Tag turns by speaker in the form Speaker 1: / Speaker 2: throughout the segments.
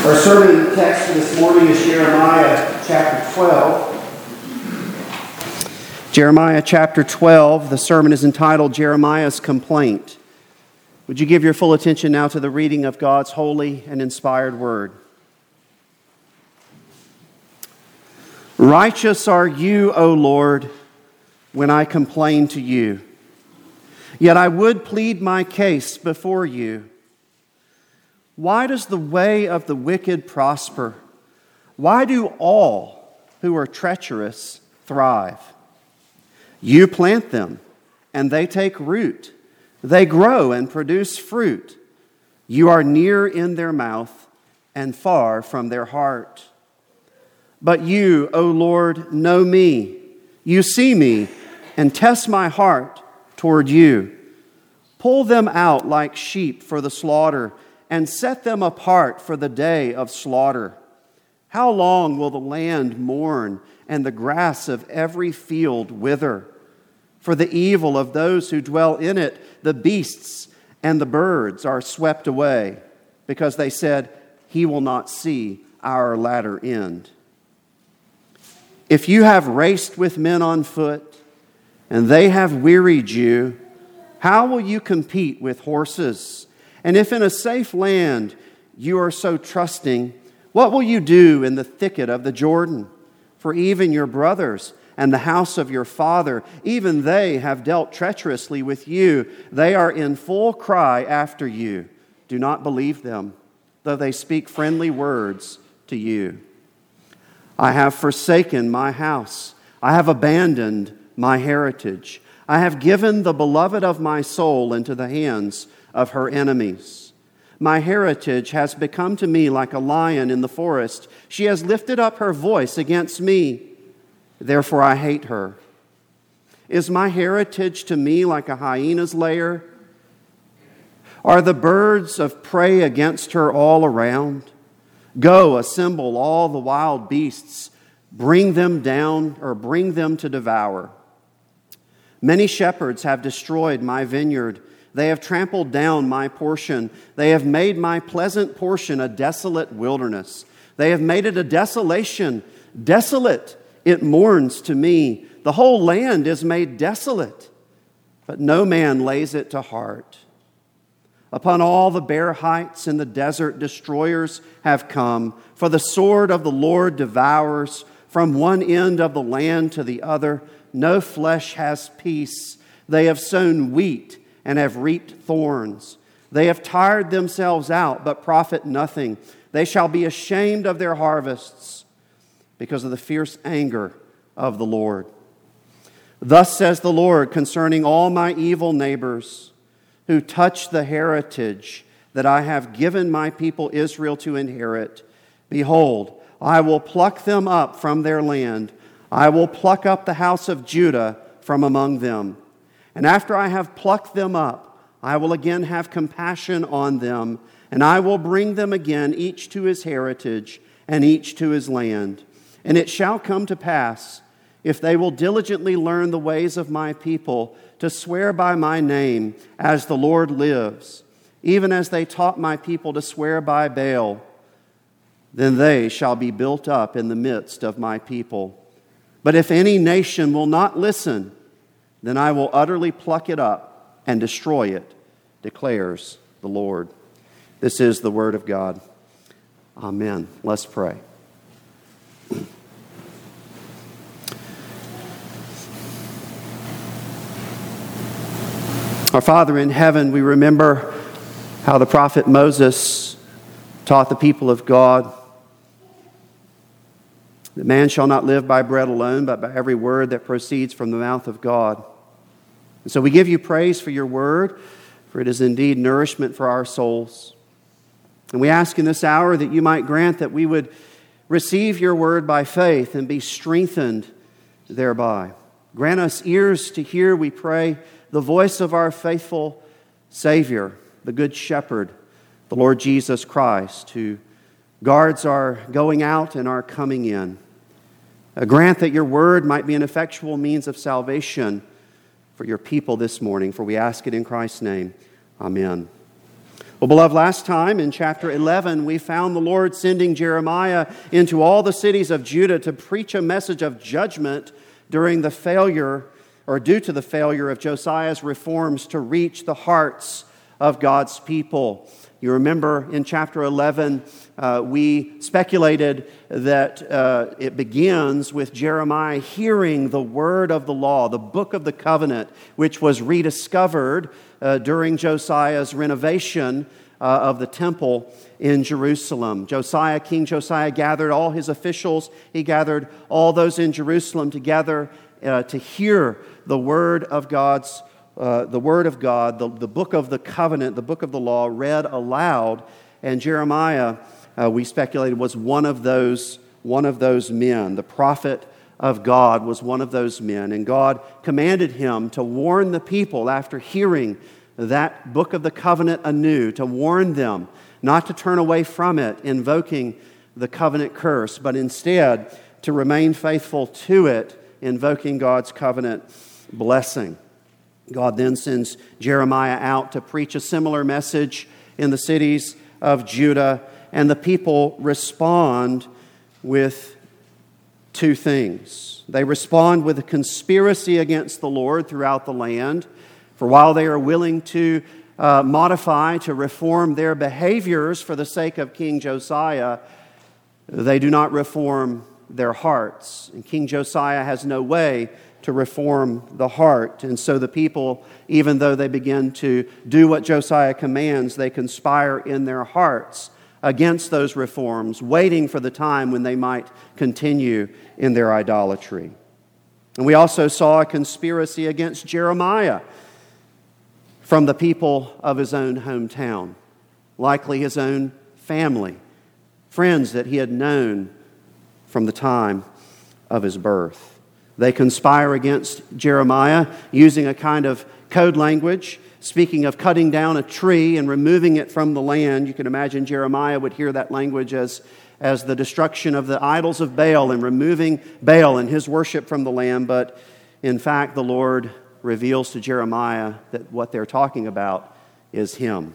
Speaker 1: Our sermon text for this morning is Jeremiah chapter 12. Jeremiah chapter 12, the sermon is entitled Jeremiah's Complaint. Would you give your full attention now to the reading of God's holy and inspired word? Righteous are you, O Lord, when I complain to you. Yet I would plead my case before you. Why does the way of the wicked prosper? Why do all who are treacherous thrive? You plant them, and they take root. They grow and produce fruit. You are near in their mouth and far from their heart. But you, O Lord, know me. You see me and test my heart toward you. Pull them out like sheep for the slaughter, and set them apart for the day of slaughter. How long will the land mourn and the grass of every field wither? For the evil of those who dwell in it, the beasts and the birds are swept away, because they said, "He will not see our latter end." If you have raced with men on foot, and they have wearied you, how will you compete with horses? And if in a safe land you are so trusting, what will you do in the thicket of the Jordan? For even your brothers and the house of your father, even they have dealt treacherously with you. They are in full cry after you. Do not believe them, though they speak friendly words to you. I have forsaken my house. I have abandoned my heritage. I have given the beloved of my soul into the hands of her enemies. My heritage has become to me like a lion in the forest. She has lifted up her voice against me. Therefore I hate her. Is my heritage to me like a hyena's lair? Are the birds of prey against her all around? Go, assemble all the wild beasts. Bring them down, or bring them to devour. Many shepherds have destroyed my vineyard. They have trampled down my portion. They have made my pleasant portion a desolate wilderness. They have made it a desolation. Desolate, it mourns to me. The whole land is made desolate, but no man lays it to heart. Upon all the bare heights in the desert, destroyers have come. For the sword of the Lord devours from one end of the land to the other. No flesh has peace. They have sown wheat and have reaped thorns. They have tired themselves out, but profit nothing. They shall be ashamed of their harvests because of the fierce anger of the Lord. Thus says the Lord concerning all my evil neighbors who touch the heritage that I have given my people Israel to inherit. Behold, I will pluck them up from their land. I will pluck up the house of Judah from among them. And after I have plucked them up, I will again have compassion on them, and I will bring them again, each to his heritage, and each to his land. And it shall come to pass, if they will diligently learn the ways of my people, to swear by my name, as the Lord lives, even as they taught my people to swear by Baal, then they shall be built up in the midst of my people. But if any nation will not listen, then I will utterly pluck it up and destroy it, declares the Lord. This is the word of God. Amen. Let's pray. Our Father in heaven, we remember how the prophet Moses taught the people of God that man shall not live by bread alone, but by every word that proceeds from the mouth of God. And so we give you praise for your word, for it is indeed nourishment for our souls. And we ask in this hour that you might grant that we would receive your word by faith and be strengthened thereby. Grant us ears to hear, we pray, the voice of our faithful Savior, the Good Shepherd, the Lord Jesus Christ, who guards our going out and our coming in. Grant that your word might be an effectual means of salvation for your people this morning, for we ask it in Christ's name. Amen. Well, beloved, last time in chapter 11, we found the Lord sending Jeremiah into all the cities of Judah to preach a message of judgment during the failure, or due to the failure of Josiah's reforms to reach the hearts of God's people. You remember in chapter 11, we speculated that it begins with Jeremiah hearing the word of the law, the book of the covenant, which was rediscovered during Josiah's renovation of the temple in Jerusalem. King Josiah gathered all his officials. He gathered all those in Jerusalem together to hear the word of God, the book of the covenant, the book of the law read aloud. And Jeremiah, we speculated, was one of those men. The prophet of God was one of those men. And God commanded him to warn the people after hearing that book of the covenant anew, to warn them not to turn away from it, invoking the covenant curse, but instead to remain faithful to it, invoking God's covenant blessing. God then sends Jeremiah out to preach a similar message in the cities of Judah, and the people respond with two things. They respond with a conspiracy against the Lord throughout the land. For while they are willing to modify, to reform their behaviors for the sake of King Josiah, they do not reform their hearts. And King Josiah has no way to reform the heart. And so the people, even though they begin to do what Josiah commands, they conspire in their hearts against those reforms, waiting for the time when they might continue in their idolatry. And we also saw a conspiracy against Jeremiah from the people of his own hometown, likely his own family, friends that he had known from the time of his birth. They conspire against Jeremiah using a kind of code language, speaking of cutting down a tree and removing it from the land. You can imagine Jeremiah would hear that language as the destruction of the idols of Baal and removing Baal and his worship from the land. But in fact, the Lord reveals to Jeremiah that what they're talking about is him.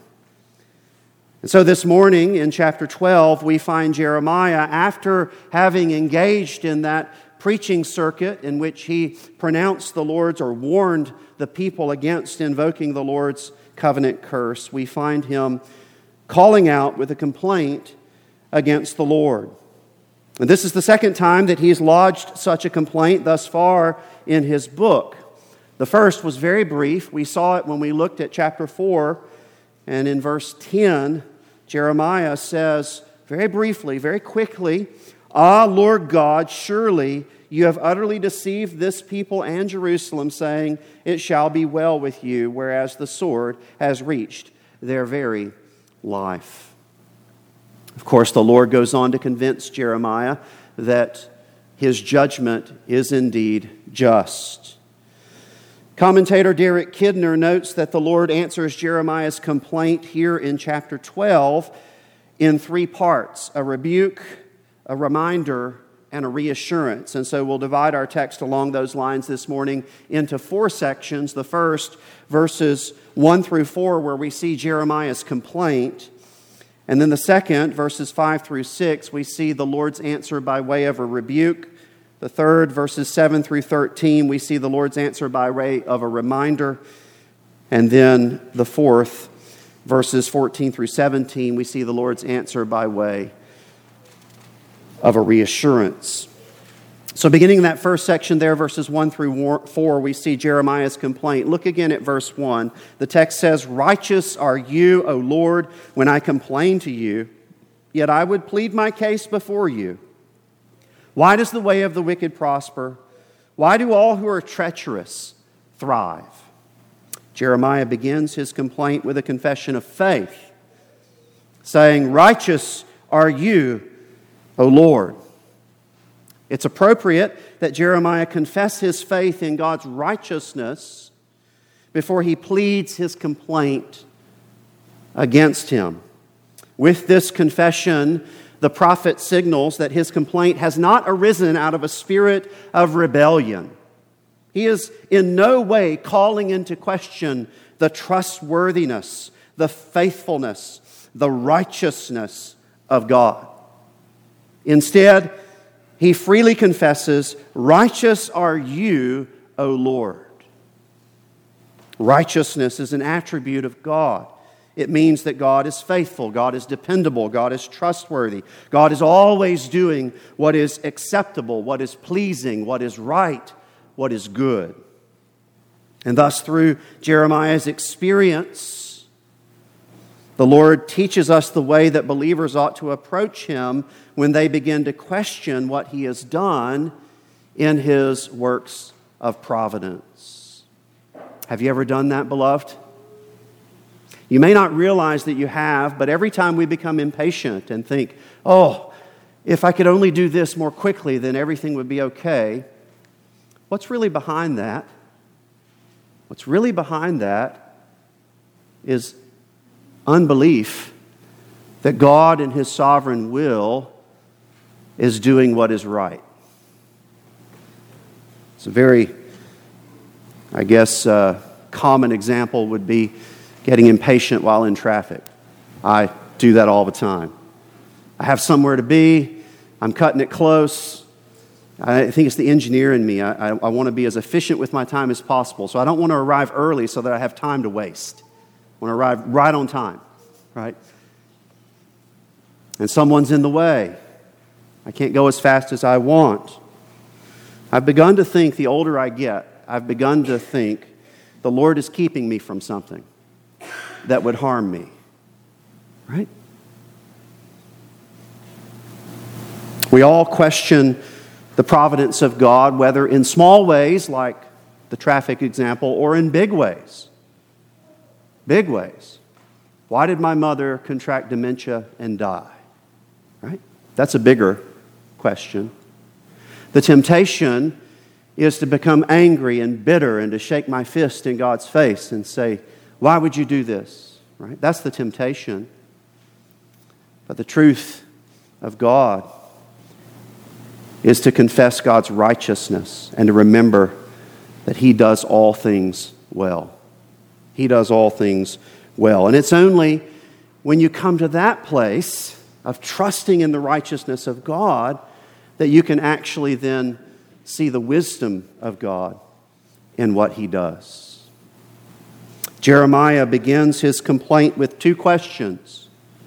Speaker 1: And so this morning in chapter 12, we find Jeremiah, after having engaged in that preaching circuit in which he pronounced the Lord's, or warned the people against invoking the Lord's covenant curse, we find him calling out with a complaint against the Lord. And this is the second time that he's lodged such a complaint thus far in his book. The first was very brief. We saw it when we looked at chapter 4, and in verse 10, Jeremiah says very briefly, very quickly, "Ah, Lord God, surely you have utterly deceived this people and Jerusalem, saying, 'It shall be well with you,' whereas the sword has reached their very life." Of course, the Lord goes on to convince Jeremiah that his judgment is indeed just. Commentator Derek Kidner notes that the Lord answers Jeremiah's complaint here in chapter 12 in three parts: a rebuke, a reminder, and a reassurance. And so we'll divide our text along those lines this morning into four sections. The first, verses 1 through 4, where we see Jeremiah's complaint. And then the second, verses 5 through 6, we see the Lord's answer by way of a rebuke. The third, verses 7 through 13, we see the Lord's answer by way of a reminder. And then the fourth, verses 14 through 17, we see the Lord's answer by way of a reassurance. So beginning in that first section there, verses 1 through 4, we see Jeremiah's complaint. Look again at verse 1. The text says, "Righteous are you, O Lord, when I complain to you, yet I would plead my case before you. Why does the way of the wicked prosper? Why do all who are treacherous thrive?" Jeremiah begins his complaint with a confession of faith, saying, "Righteous are you, O Lord." It's appropriate that Jeremiah confess his faith in God's righteousness before he pleads his complaint against him. With this confession, the prophet signals that his complaint has not arisen out of a spirit of rebellion. He is in no way calling into question the trustworthiness, the faithfulness, the righteousness of God. Instead, he freely confesses, "Righteous are you, O Lord." Righteousness is an attribute of God. It means that God is faithful, God is dependable, God is trustworthy. God is always doing what is acceptable, what is pleasing, what is right, what is good. And thus, through Jeremiah's experience, the Lord teaches us the way that believers ought to approach Him when they begin to question what He has done in His works of providence. Have you ever done that, beloved? You may not realize that you have, but every time we become impatient and think, "Oh, if I could only do this more quickly, then everything would be okay," what's really behind that? What's really behind that is unbelief that God in His sovereign will is doing what is right. It's a very, common example would be getting impatient while in traffic. I do that all the time. I have somewhere to be. I'm cutting it close. I think it's the engineer in me. I want to be as efficient with my time as possible. So I don't want to arrive early so that I have time to waste. I want to arrive right on time, right? And someone's in the way. I can't go as fast as I want. I've begun to think, the older I get, the Lord is keeping me from something that would harm me, right? We all question the providence of God, whether in small ways, like the traffic example, or in big ways. Big ways. Why did my mother contract dementia and die? Right? That's a bigger question. The temptation is to become angry and bitter and to shake my fist in God's face and say, "Why would you do this?" Right? That's the temptation. But the truth of God is to confess God's righteousness and to remember that He does all things well. He does all things well. And it's only when you come to that place of trusting in the righteousness of God that you can actually then see the wisdom of God in what He does. Jeremiah begins his complaint with two questions.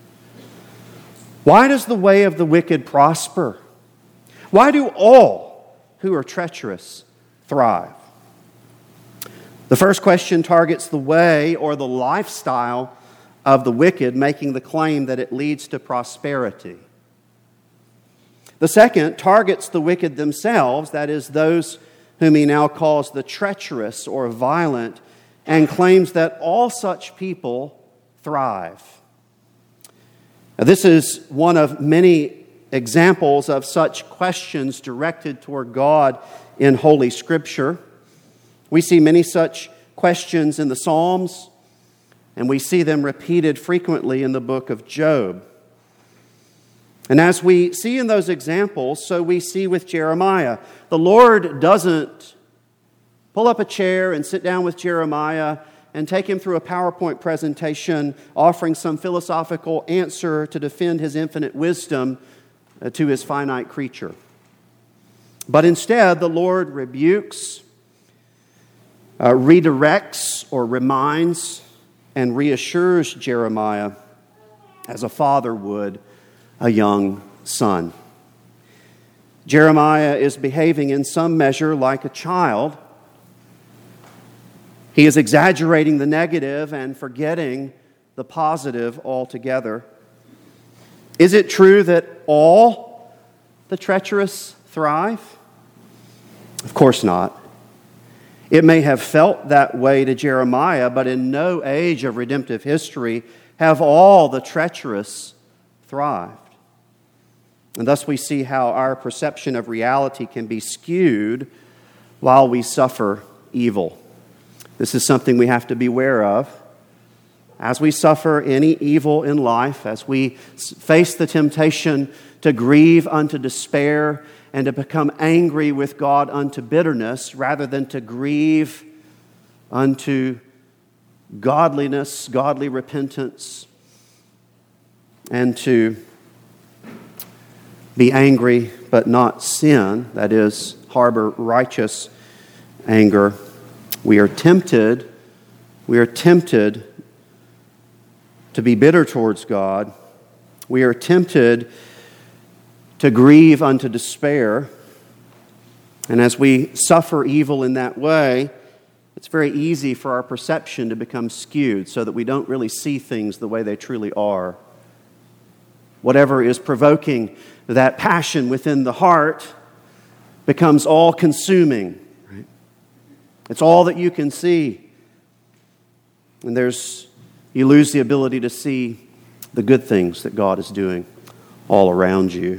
Speaker 1: Why does the way of the wicked prosper? Why do all who are treacherous thrive? The first question targets the way or the lifestyle of the wicked, making the claim that it leads to prosperity. The second targets the wicked themselves, that is, those whom he now calls the treacherous or violent, and claims that all such people thrive. Now, this is one of many examples of such questions directed toward God in Holy Scripture. We see many such questions in the Psalms, and we see them repeated frequently in the book of Job. And as we see in those examples, so we see with Jeremiah. The Lord doesn't pull up a chair and sit down with Jeremiah and take him through a PowerPoint presentation offering some philosophical answer to defend His infinite wisdom to His finite creature. But instead, the Lord rebukes, redirects, or reminds and reassures Jeremiah as a father would a young son. Jeremiah is behaving in some measure like a child. He is exaggerating the negative and forgetting the positive altogether. Is it true that all the treacherous thrive? Of course not. It may have felt that way to Jeremiah, but in no age of redemptive history have all the treacherous thrived. And thus we see how our perception of reality can be skewed while we suffer evil. This is something we have to be aware of. As we suffer any evil in life, as we face the temptation to grieve unto despair and to become angry with God unto bitterness, rather than to grieve unto godliness, godly repentance, and to be angry but not sin, that is, harbor righteous anger. We are tempted to be bitter towards God. We are tempted to grieve unto despair. And as we suffer evil in that way, it's very easy for our perception to become skewed so that we don't really see things the way they truly are. Whatever is provoking that passion within the heart becomes all-consuming. Right? It's all that you can see. And you lose the ability to see the good things that God is doing all around you.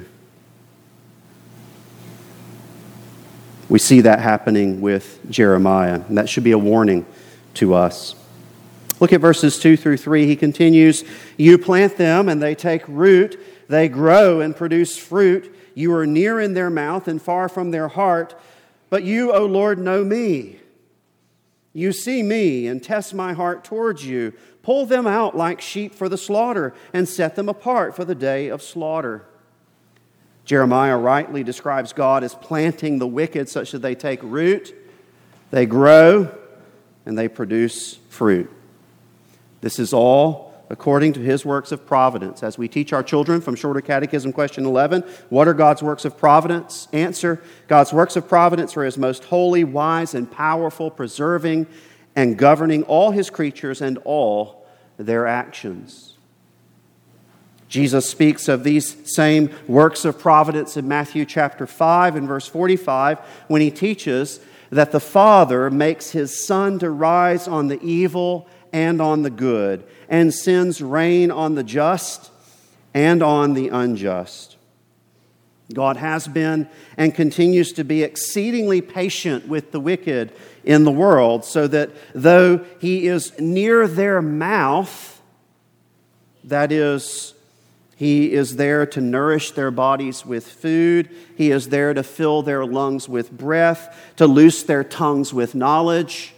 Speaker 1: We see that happening with Jeremiah, and that should be a warning to us. Look at verses 2 through 3. He continues, "You plant them, and they take root. They grow and produce fruit. You are near in their mouth and far from their heart. But you, O Lord, know me. You see me and test my heart towards you. Pull them out like sheep for the slaughter and set them apart for the day of slaughter." Jeremiah rightly describes God as planting the wicked such that they take root, they grow, and they produce fruit. This is all according to His works of providence. As we teach our children from Shorter Catechism, question 11, what are God's works of providence? Answer, God's works of providence are His most holy, wise, and powerful, preserving and governing all His creatures and all their actions. Jesus speaks of these same works of providence in Matthew chapter 5 and verse 45 when He teaches that the Father makes His sun to rise on the evil and on the good, and sends rain on the just and on the unjust. God has been and continues to be exceedingly patient with the wicked in the world, so that though He is near their mouth, that is, He is there to nourish their bodies with food. He is there to fill their lungs with breath, to loose their tongues with knowledge.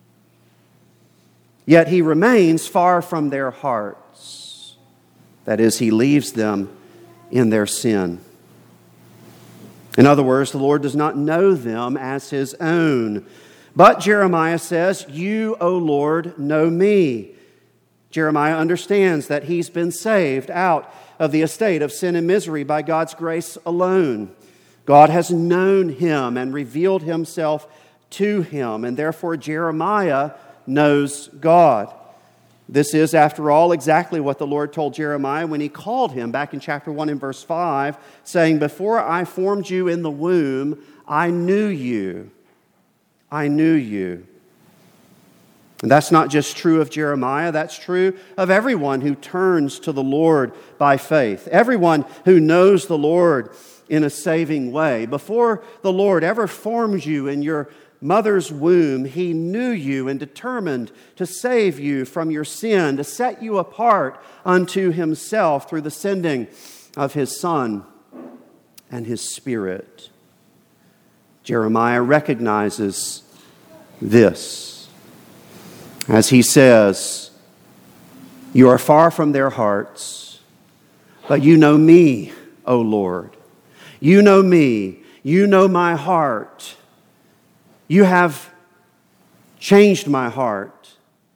Speaker 1: Yet He remains far from their hearts. That is, He leaves them in their sin. In other words, the Lord does not know them as His own. But Jeremiah says, "You, O Lord, know me." Jeremiah understands that he's been saved out of the estate of sin and misery by God's grace alone. God has known him and revealed Himself to him, and therefore Jeremiah knows God. This is, after all, exactly what the Lord told Jeremiah when He called him back in chapter 1 and verse 5, saying, "Before I formed you in the womb, I knew you. I knew you." And that's not just true of Jeremiah, that's true of everyone who turns to the Lord by faith. Everyone who knows the Lord in a saving way. Before the Lord ever formed you in your mother's womb, He knew you and determined to save you from your sin, to set you apart unto Himself through the sending of His Son and His Spirit. Jeremiah recognizes this as he says, "You are far from their hearts, but you know me, O Lord. You know me. You know my heart. You have changed my heart.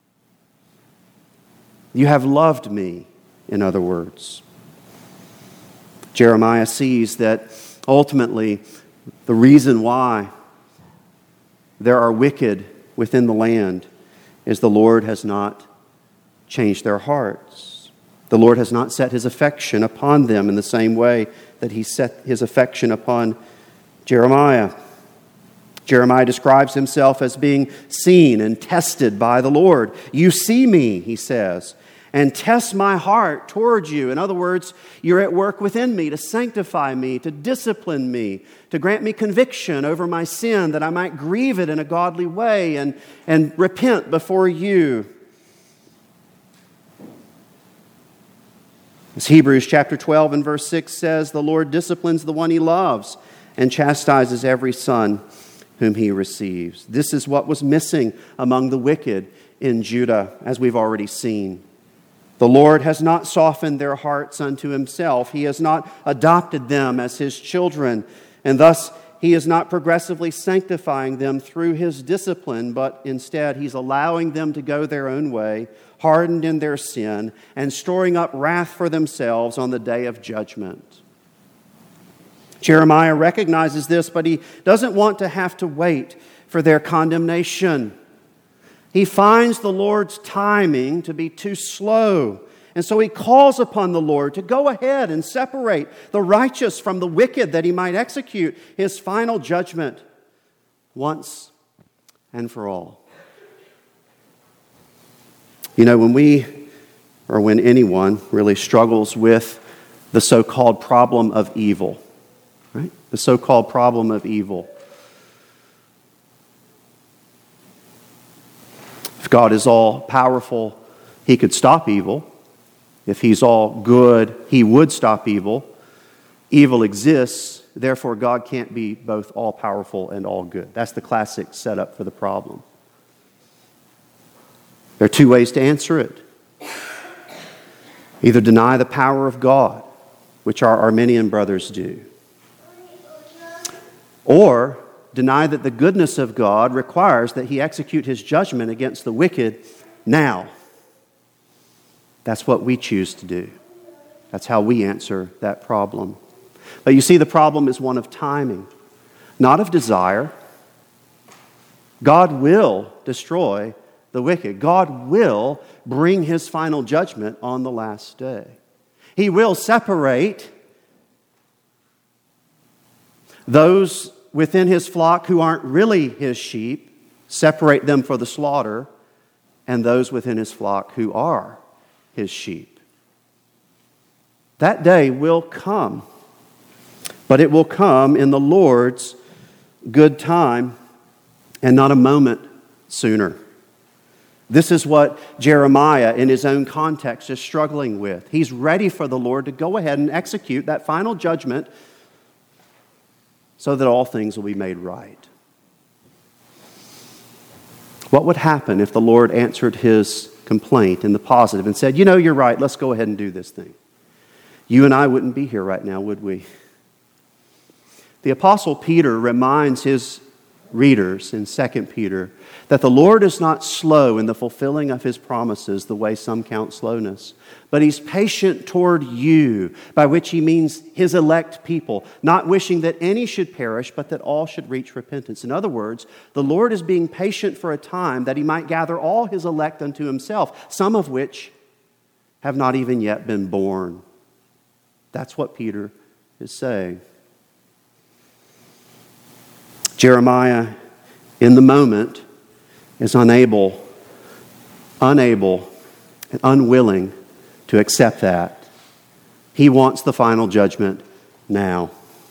Speaker 1: You have loved me," in other words. Jeremiah sees that ultimately the reason why there are wicked within the land is the Lord has not changed their hearts. The Lord has not set His affection upon them in the same way that He set His affection upon Jeremiah. Jeremiah describes himself as being seen and tested by the Lord. "You see me," he says, "and test my heart towards you." In other words, you're at work within me to sanctify me, to discipline me, to grant me conviction over my sin that I might grieve it in a godly way and repent before you. As Hebrews chapter 12 and verse 6 says, "The Lord disciplines the one He loves and chastises every son whom he receives. This is what was missing among the wicked in Judah, as we've already seen. The Lord has not softened their hearts unto himself. He has not adopted them as his children, and thus he is not progressively sanctifying them through his discipline, but instead he's allowing them to go their own way, hardened in their sin, and storing up wrath for themselves on the day of judgment. Jeremiah recognizes this, but he doesn't want to have to wait for their condemnation. He finds the Lord's timing to be too slow, and so he calls upon the Lord to go ahead and separate the righteous from the wicked, that he might execute his final judgment once and for all. You know, when anyone really struggles with the so-called problem of evil, right? The so-called problem of evil. If God is all powerful, he could stop evil. If he's all good, he would stop evil. Evil exists, therefore God can't be both all powerful and all good. That's the classic setup for the problem. There are two ways to answer it. Either deny the power of God, which our Arminian brothers do, or deny that the goodness of God requires that he execute his judgment against the wicked now. That's what we choose to do. That's how we answer that problem. But you see, the problem is one of timing, not of desire. God will destroy the wicked. God will bring his final judgment on the last day. He will separate those within his flock who aren't really his sheep, separate them for the slaughter, and those within his flock who are his sheep. That day will come, but it will come in the Lord's good time and not a moment sooner. This is what Jeremiah, in his own context, is struggling with. He's ready for the Lord to go ahead and execute that final judgment so that all things will be made right. What would happen if the Lord answered his complaint in the positive and said, you know, you're right, let's go ahead and do this thing? You and I wouldn't be here right now, would we? The Apostle Peter reminds his readers in 2 Peter that the Lord is not slow in the fulfilling of his promises the way some count slowness, but he's patient toward you, by which he means his elect people, not wishing that any should perish, but that all should reach repentance. In other words, the Lord is being patient for a time that he might gather all his elect unto himself, some of which have not even yet been born. That's what Peter is saying. Jeremiah, in the moment, is unable and unwilling to accept that. He wants the final judgment now.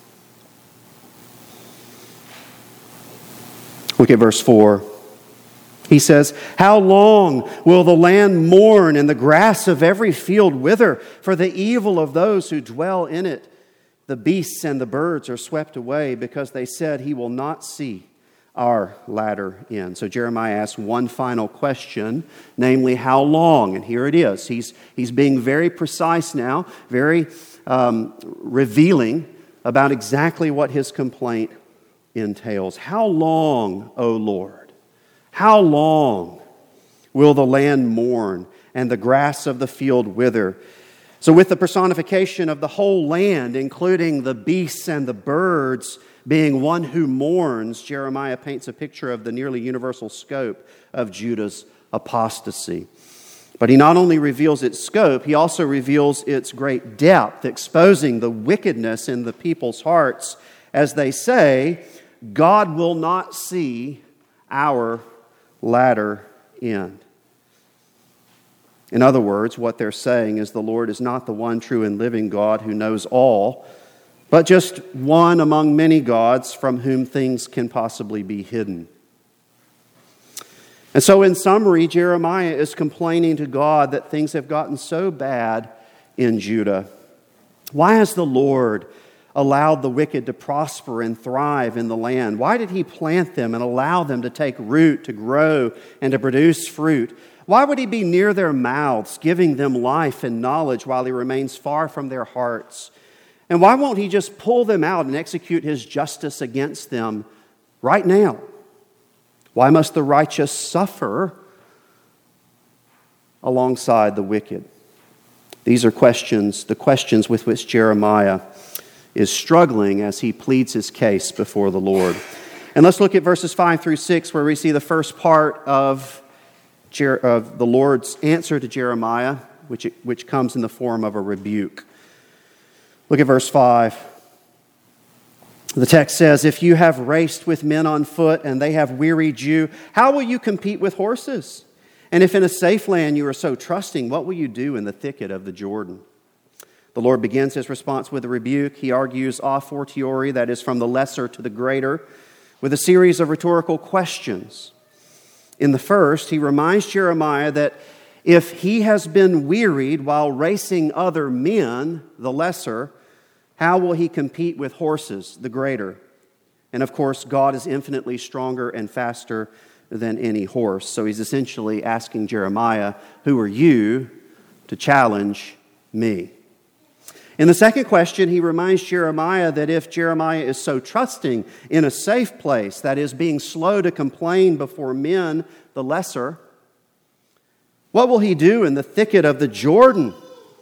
Speaker 1: Look at verse 4. He says, how long will the land mourn and the grass of every field wither for the evil of those who dwell in it? The beasts and the birds are swept away because they said he will not see our latter end. So Jeremiah asks one final question, namely, how long? And here it is. He's being very precise now, very revealing about exactly what his complaint entails. How long, O Lord? How long will the land mourn and the grass of the field wither? So with the personification of the whole land, including the beasts and the birds, being one who mourns, Jeremiah paints a picture of the nearly universal scope of Judah's apostasy. But he not only reveals its scope, he also reveals its great depth, exposing the wickedness in the people's hearts as they say, God will not see our latter end. In other words, what they're saying is the Lord is not the one true and living God who knows all, but just one among many gods from whom things can possibly be hidden. And so in summary, Jeremiah is complaining to God that things have gotten so bad in Judah. Why has the Lord allowed the wicked to prosper and thrive in the land? Why did he plant them and allow them to take root, to grow, and to produce fruit? Why would he be near their mouths, giving them life and knowledge while he remains far from their hearts? And why won't he just pull them out and execute his justice against them right now? Why must the righteous suffer alongside the wicked? These are questions, the questions with which Jeremiah is struggling as he pleads his case before the Lord. And let's look at verses 5 through 6, where we see the first part of the Lord's answer to Jeremiah, which comes in the form of a rebuke. Look at verse 5. The text says, "If you have raced with men on foot and they have wearied you, how will you compete with horses? And if in a safe land you are so trusting, what will you do in the thicket of the Jordan?" The Lord begins his response with a rebuke. He argues a fortiori, that is from the lesser to the greater, with a series of rhetorical questions. In the first, he reminds Jeremiah that if he has been wearied while racing other men, the lesser, how will he compete with horses, the greater? And of course, God is infinitely stronger and faster than any horse. So he's essentially asking Jeremiah, who are you to challenge me? In the second question, he reminds Jeremiah that if Jeremiah is so trusting in a safe place, that is, being slow to complain before men, the lesser, what will he do in the thicket of the Jordan?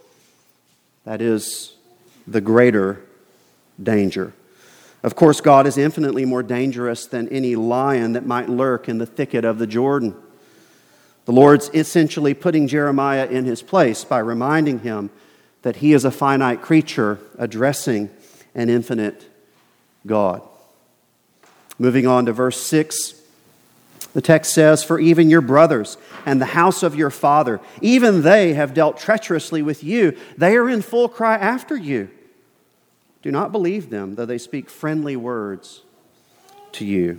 Speaker 1: That is, the greater danger. Of course, God is infinitely more dangerous than any lion that might lurk in the thicket of the Jordan. The Lord's essentially putting Jeremiah in his place by reminding him that he is a finite creature addressing an infinite God. Moving on to verse 6, the text says, "For even your brothers and the house of your father, even they have dealt treacherously with you. They are in full cry after you. Do not believe them, though they speak friendly words to you."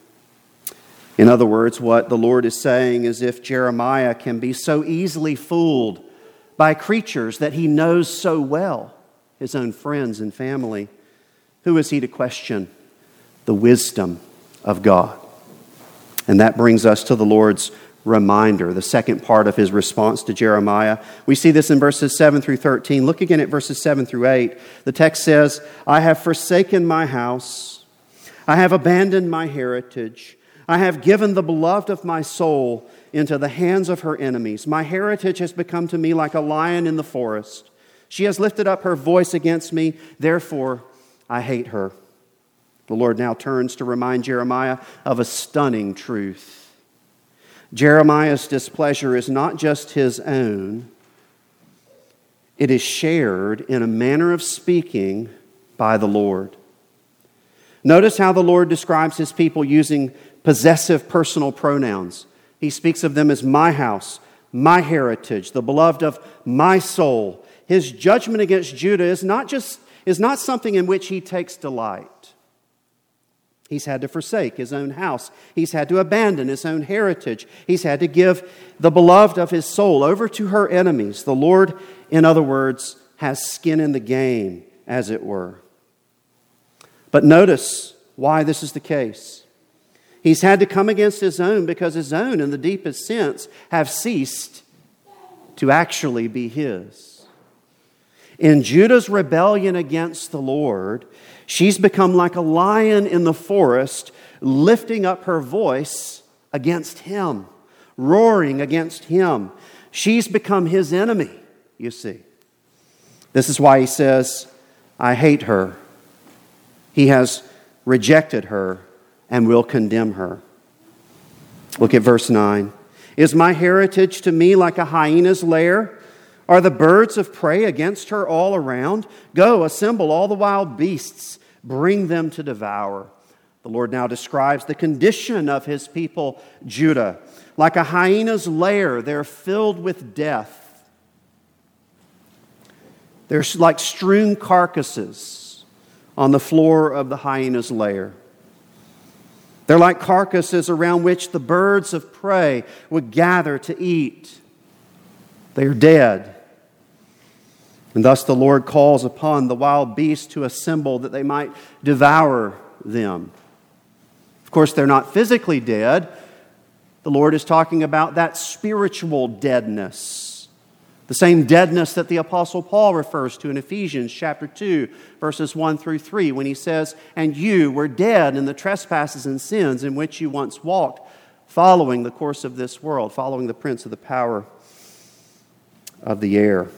Speaker 1: In other words, what the Lord is saying is, if Jeremiah can be so easily fooled by creatures that he knows so well, his own friends and family, who is he to question the wisdom of God? And that brings us to the Lord's reminder, the second part of his response to Jeremiah. We see this in verses 7 through 13. Look again at verses 7 through 8. The text says, "I have forsaken my house. I have abandoned my heritage. I have given the beloved of my soul into the hands of her enemies. My heritage has become to me like a lion in the forest. She has lifted up her voice against me. Therefore, I hate her." The Lord now turns to remind Jeremiah of a stunning truth. Jeremiah's displeasure is not just his own. It is shared in a manner of speaking by the Lord. Notice how the Lord describes his people using possessive personal pronouns. He speaks of them as my house, my heritage, the beloved of my soul. His judgment against Judah is not something in which he takes delight. He's had to forsake his own house. He's had to abandon his own heritage. He's had to give the beloved of his soul over to her enemies. The Lord, in other words, has skin in the game, as it were. But notice why this is the case. He's had to come against his own because his own, in the deepest sense, have ceased to actually be his. In Judah's rebellion against the Lord, she's become like a lion in the forest, lifting up her voice against him, roaring against him. She's become his enemy, you see. This is why he says, I hate her. He has rejected her and will condemn her. Look at verse 9. Is my heritage to me like a hyena's lair? Are the birds of prey against her all around? Go, assemble all the wild beasts, bring them to devour. The Lord now describes the condition of his people, Judah. Like a hyena's lair, they're filled with death. They're like strewn carcasses on the floor of the hyena's lair. They're like carcasses around which the birds of prey would gather to eat. They are dead. And thus the Lord calls upon the wild beasts to assemble that they might devour them. Of course, they're not physically dead. The Lord is talking about that spiritual deadness. The same deadness that the Apostle Paul refers to in Ephesians chapter 2, verses 1 through 3, when he says, "And you were dead in the trespasses and sins in which you once walked, following the course of this world, following the prince of the power of the air."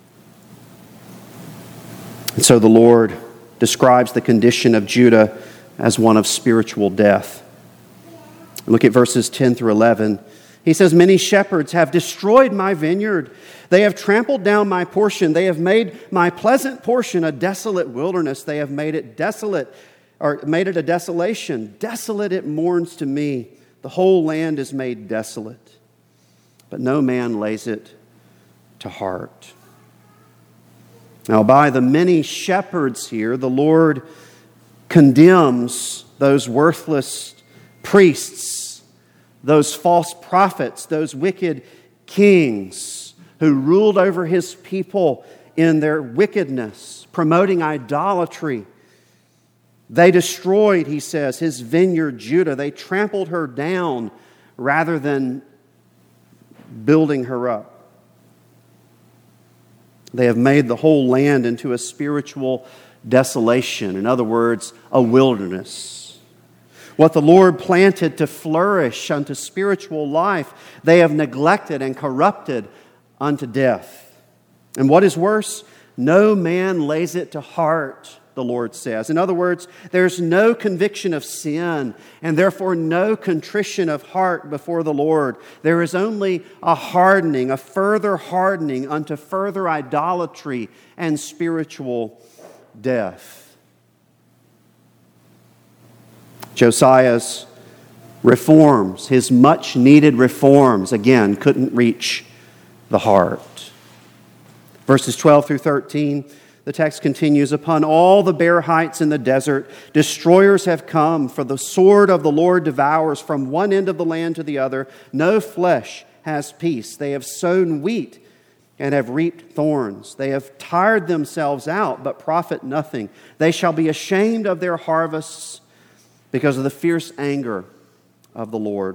Speaker 1: And so the Lord describes the condition of Judah as one of spiritual death. Look at verses 10 through 11. He says, "Many shepherds have destroyed my vineyard. They have trampled down my portion. They have made my pleasant portion a desolate wilderness. They have made it desolate, or made it a desolation. Desolate it mourns to me. The whole land is made desolate. But no man lays it to heart." Now, by the many shepherds here, the Lord condemns those worthless priests, those false prophets, those wicked kings who ruled over his people in their wickedness, promoting idolatry. They destroyed, he says, his vineyard Judah. They trampled her down rather than building her up. They have made the whole land into a spiritual desolation. In other words, a wilderness. What the Lord planted to flourish unto spiritual life, they have neglected and corrupted unto death. And what is worse, no man lays it to heart, the Lord says. In other words, there's no conviction of sin and therefore no contrition of heart before the Lord. There is only a hardening, a further hardening unto further idolatry and spiritual death. Josiah's reforms, his much needed reforms, again, couldn't reach the heart. Verses 12 through 13, the text continues, "Upon all the bare heights in the desert, destroyers have come, for the sword of the Lord devours from one end of the land to the other. No flesh has peace. They have sown wheat and have reaped thorns. They have tired themselves out, but profit nothing. They shall be ashamed of their harvests because of the fierce anger of the Lord."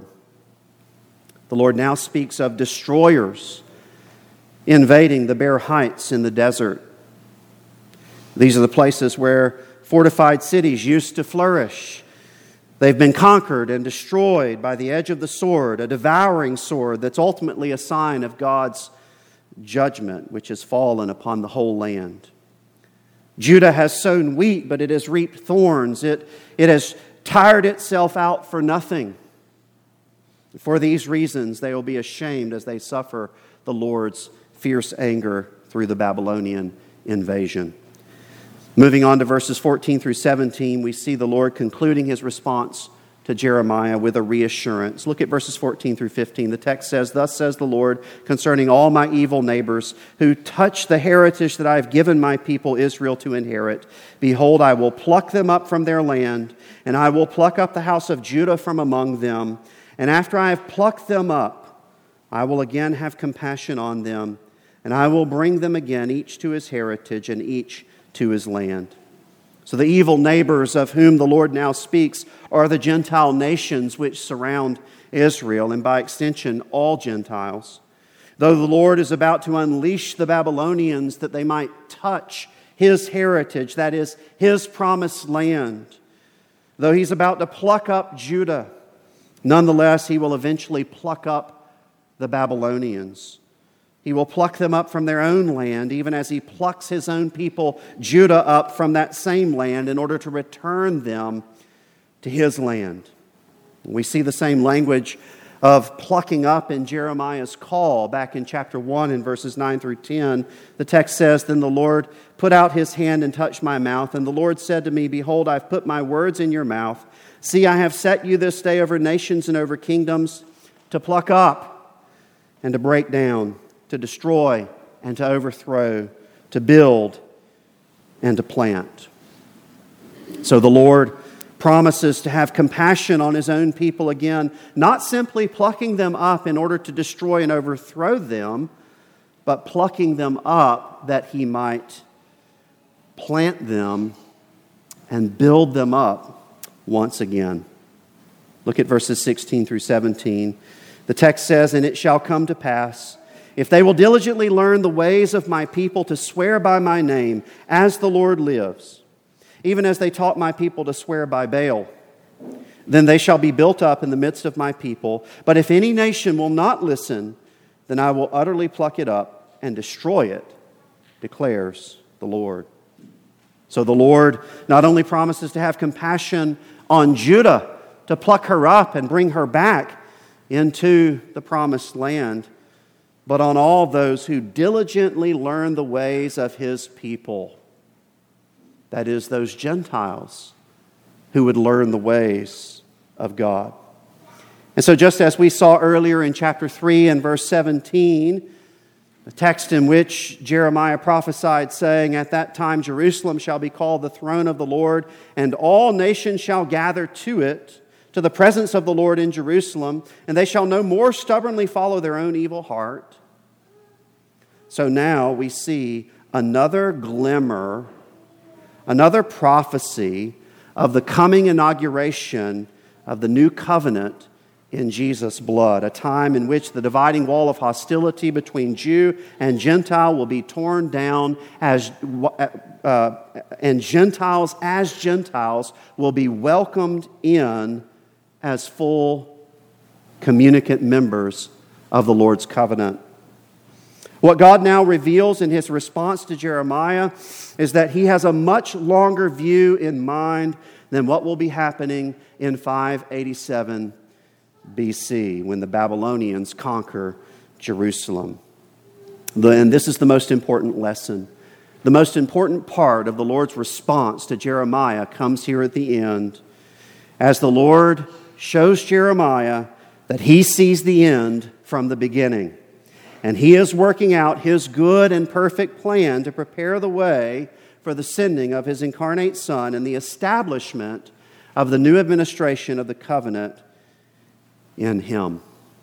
Speaker 1: The Lord now speaks of destroyers invading the bare heights in the desert. These are the places where fortified cities used to flourish. They've been conquered and destroyed by the edge of the sword, a devouring sword that's ultimately a sign of God's judgment, which has fallen upon the whole land. Judah has sown wheat, but it has reaped thorns. It has tired itself out for nothing. For these reasons, they will be ashamed as they suffer the Lord's fierce anger through the Babylonian invasion. Moving on to verses 14 through 17, we see the Lord concluding his response to Jeremiah with a reassurance. Look at verses 14 through 15. The text says, "Thus says the Lord concerning all my evil neighbors who touch the heritage that I have given my people Israel to inherit. Behold, I will pluck them up from their land, and I will pluck up the house of Judah from among them. And after I have plucked them up, I will again have compassion on them, and I will bring them again, each to his heritage and each to his land." So the evil neighbors of whom the Lord now speaks are the Gentile nations which surround Israel, and by extension, all Gentiles. Though the Lord is about to unleash the Babylonians that they might touch his heritage, that is, his promised land, though he's about to pluck up Judah, nonetheless, he will eventually pluck up the Babylonians. He will pluck them up from their own land, even as he plucks his own people, Judah, up from that same land in order to return them to his land. We see the same language of plucking up in Jeremiah's call back in chapter 1 in verses 9 through 10. The text says, "Then the Lord put out his hand and touched my mouth, and the Lord said to me, Behold, I've put my words in your mouth. See, I have set you this day over nations and over kingdoms to pluck up and to break down, to destroy and to overthrow, to build and to plant." So the Lord promises to have compassion on his own people again, not simply plucking them up in order to destroy and overthrow them, but plucking them up that he might plant them and build them up once again. Look at verses 16 through 17. The text says, "And it shall come to pass, if they will diligently learn the ways of my people to swear by my name, as the Lord lives, even as they taught my people to swear by Baal, then they shall be built up in the midst of my people. But if any nation will not listen, then I will utterly pluck it up and destroy it, declares the Lord." So the Lord not only promises to have compassion on Judah, to pluck her up and bring her back into the promised land, but on all those who diligently learn the ways of his people. That is, those Gentiles who would learn the ways of God. And so just as we saw earlier in chapter 3 and verse 17, the text in which Jeremiah prophesied, saying, "At that time Jerusalem shall be called the throne of the Lord, and all nations shall gather to it, to the presence of the Lord in Jerusalem, and they shall no more stubbornly follow their own evil heart." So now we see another glimmer, another prophecy of the coming inauguration of the new covenant in Jesus' blood, a time in which the dividing wall of hostility between Jew and Gentile will be torn down, and Gentiles as Gentiles will be welcomed in as full communicant members of the Lord's covenant. What God now reveals in his response to Jeremiah is that he has a much longer view in mind than what will be happening in 587 BC when the Babylonians conquer Jerusalem. And this is the most important lesson. The most important part of the Lord's response to Jeremiah comes here at the end, as the Lord shows Jeremiah that he sees the end from the beginning. And he is working out his good and perfect plan to prepare the way for the sending of his incarnate Son and the establishment of the new administration of the covenant in him.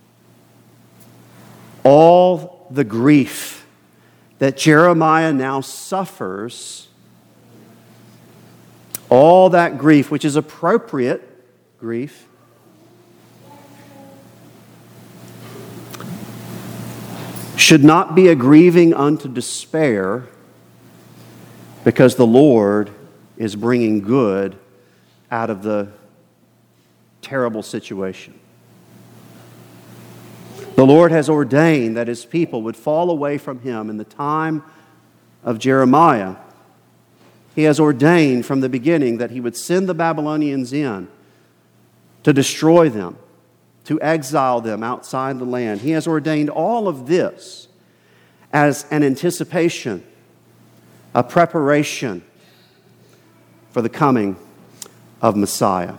Speaker 1: All the grief that Jeremiah now suffers, all that grief, which is appropriate grief, should not be a grieving unto despair, because the Lord is bringing good out of the terrible situation. The Lord has ordained that his people would fall away from him in the time of Jeremiah. He has ordained from the beginning that he would send the Babylonians in to destroy them, to exile them outside the land. He has ordained all of this as an anticipation, a preparation for the coming of Messiah.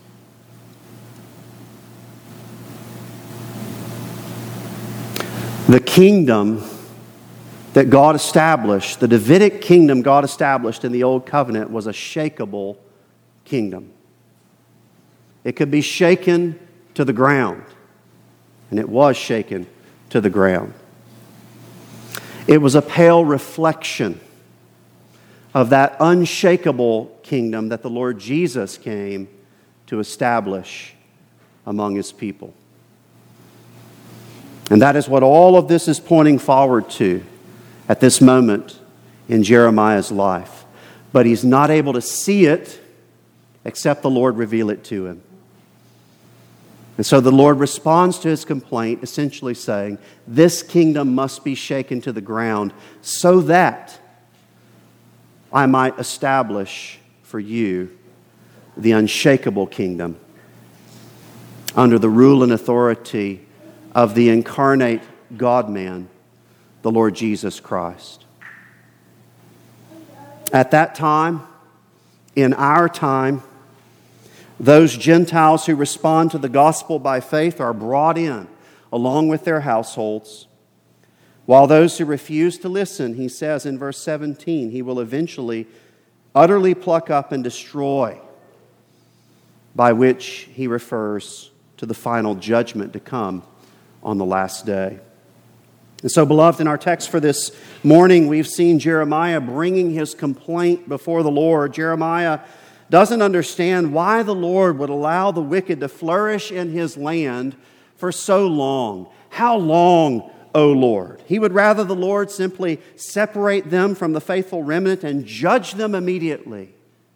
Speaker 1: The kingdom that God established, the Davidic kingdom God established in the Old Covenant, was a shakable kingdom. It could be shaken to the ground, and it was shaken to the ground. It was a pale reflection of that unshakable kingdom that the Lord Jesus came to establish among his people. And that is what all of this is pointing forward to at this moment in Jeremiah's life. But he's not able to see it except the Lord reveal it to him. And so the Lord responds to his complaint, essentially saying, this kingdom must be shaken to the ground so that I might establish for you the unshakable kingdom under the rule and authority of the incarnate God-man, the Lord Jesus Christ. At that time, in our time, those Gentiles who respond to the gospel by faith are brought in along with their households, while those who refuse to listen, he says in verse 17, he will eventually utterly pluck up and destroy, by which he refers to the final judgment to come on the last day. And so, beloved, in our text for this morning, we've seen Jeremiah bringing his complaint before the Lord. Jeremiah doesn't understand why the Lord would allow the wicked to flourish in his land for so long. How long, O Lord? He would rather the Lord simply separate them from the faithful remnant and judge them immediately.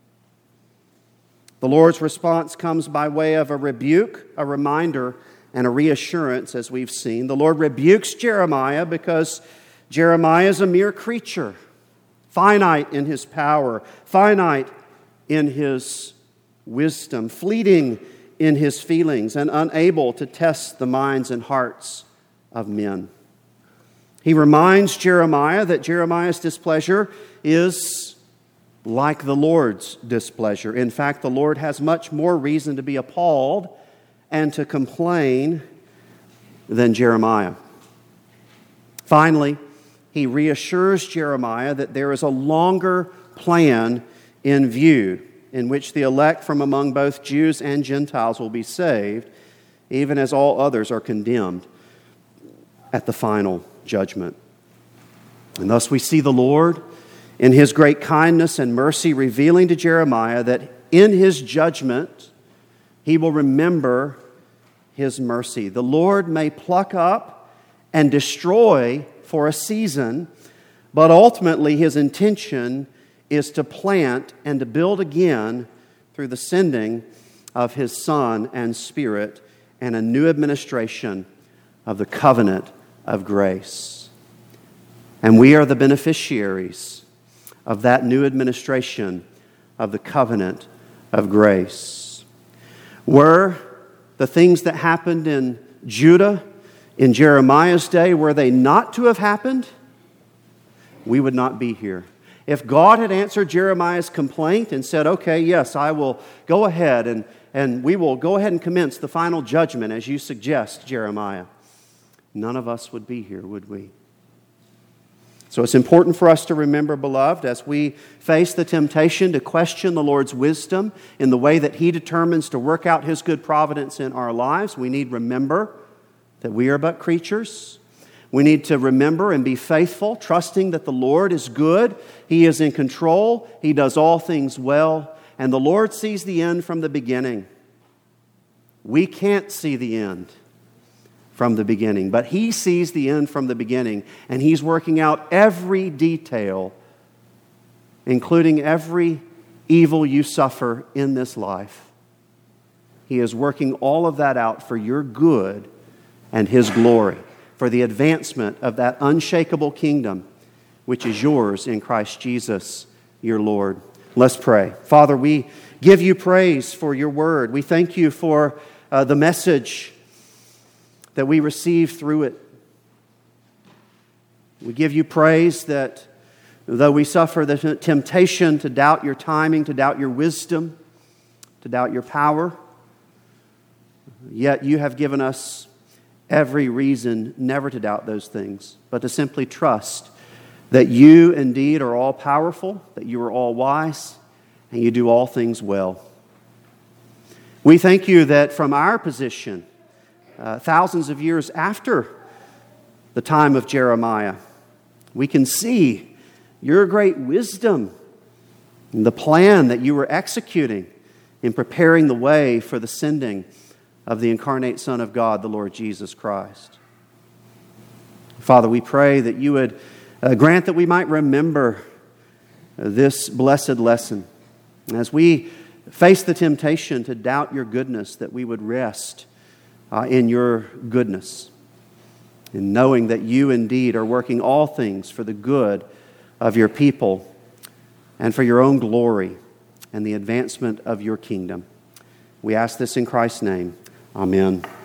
Speaker 1: The Lord's response comes by way of a rebuke, a reminder, and a reassurance, as we've seen. The Lord rebukes Jeremiah because Jeremiah is a mere creature, finite in his power, finite in his wisdom, fleeting in his feelings, and unable to test the minds and hearts of men. He reminds Jeremiah that Jeremiah's displeasure is like the Lord's displeasure. In fact, the Lord has much more reason to be appalled and to complain than Jeremiah. Finally, he reassures Jeremiah that there is a longer plan in view in which the elect from among both Jews and Gentiles will be saved, even as all others are condemned at the final judgment. And thus we see the Lord, in His great kindness and mercy, revealing to Jeremiah that in His judgment, He will remember His mercy. The Lord may pluck up and destroy for a season, but ultimately His intention is to plant and to build again through the sending of His Son and Spirit and a new administration of the covenant of grace. And we are the beneficiaries of that new administration of the covenant of grace. Were the things that happened in Judah in Jeremiah's day, were they not to have happened, we would not be here. If God had answered Jeremiah's complaint and said, okay, yes, I will go ahead and we will go ahead and commence the final judgment as you suggest, Jeremiah, none of us would be here, would we? So it's important for us to remember, beloved, as we face the temptation to question the Lord's wisdom in the way that He determines to work out His good providence in our lives, we need to remember that we are but creatures. We need to remember and be faithful, trusting that the Lord is good. He is in control. He does all things well. And the Lord sees the end from the beginning. We can't see the end from the beginning, but He sees the end from the beginning, and He's working out every detail, including every evil you suffer in this life. He is working all of that out for your good and His glory, for the advancement of that unshakable kingdom which is yours in Christ Jesus, your Lord. Let's pray. Father, we give you praise for your word. We thank you for the message that we receive through it. We give you praise that though we suffer the temptation to doubt your timing, to doubt your wisdom, to doubt your power, yet you have given us every reason never to doubt those things, but to simply trust that you indeed are all powerful, that you are all wise, and you do all things well. We thank you that from our position, thousands of years after the time of Jeremiah, we can see your great wisdom and the plan that you were executing in preparing the way for the sending of the incarnate Son of God, the Lord Jesus Christ. Father, we pray that you would grant that we might remember this blessed lesson. As we face the temptation to doubt your goodness, that we would rest in your goodness, in knowing that you indeed are working all things for the good of your people and for your own glory and the advancement of your kingdom. We ask this in Christ's name. Amen.